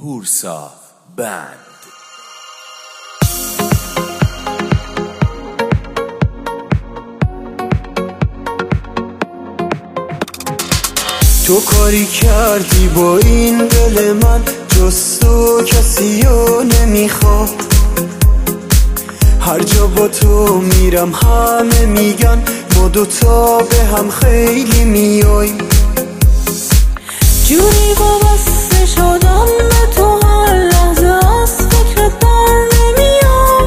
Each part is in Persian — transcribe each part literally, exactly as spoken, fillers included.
هورسا بند. تو کاری کردی با این دل من، جز تو کسی رو نمیخواد. هر جا با تو میرم همه میگن ما دوتا به هم خیلی میای. جوری وابسته شدم به تو هر لحظه از فکرت بر نمیام.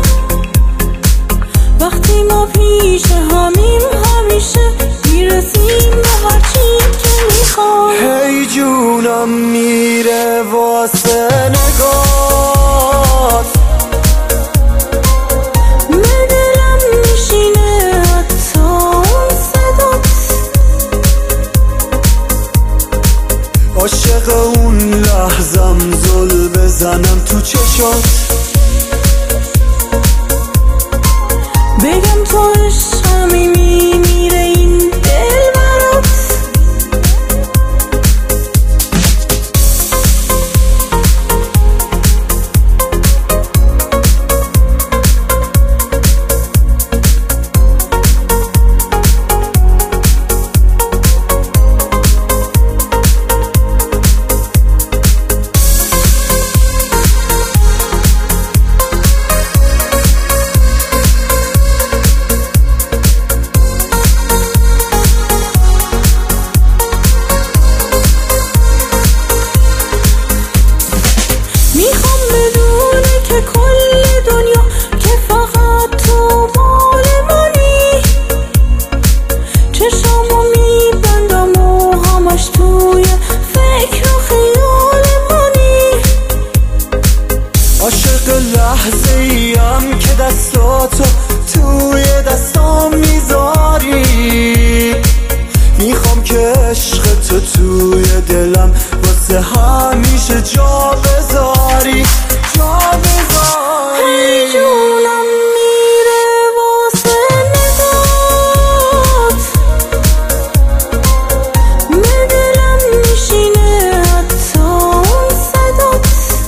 وقتی ما پیش همیم همیشه میرسیم به هر چی که میخوام. هی جونم میره واسه نگات، به دلم میشینه حتی اون صدات. عاشق اون لحظم زل بزنم تو چشات، بگم تو عشقمی میمیره این دل برات. لحظه ایم که دستاتو توی دستام میذاری، میخوام که عشق تو توی دلم واسه همیشه جا بذاری، جا بذاری. جونم میره واسه نگات، به دلم میشینه حتی اون صدات.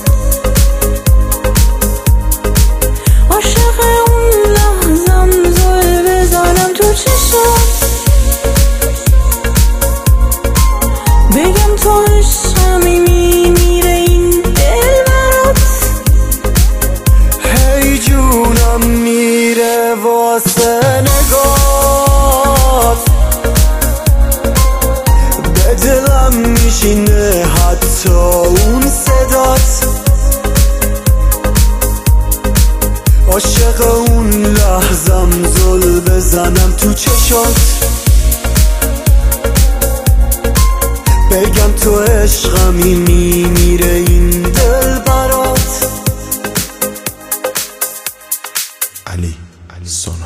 عاشق اون لحظم زل بزنم تو چشات، بگم تو عشقمی میمیره این دل برات. هی جونم میره واسه نگات، به دلم میشینه حتی اون صدات. عاشق اون لحظم زل بزنم تو چشات، بگم تو عشقمی میمیره این دل برات. علی علی سونا.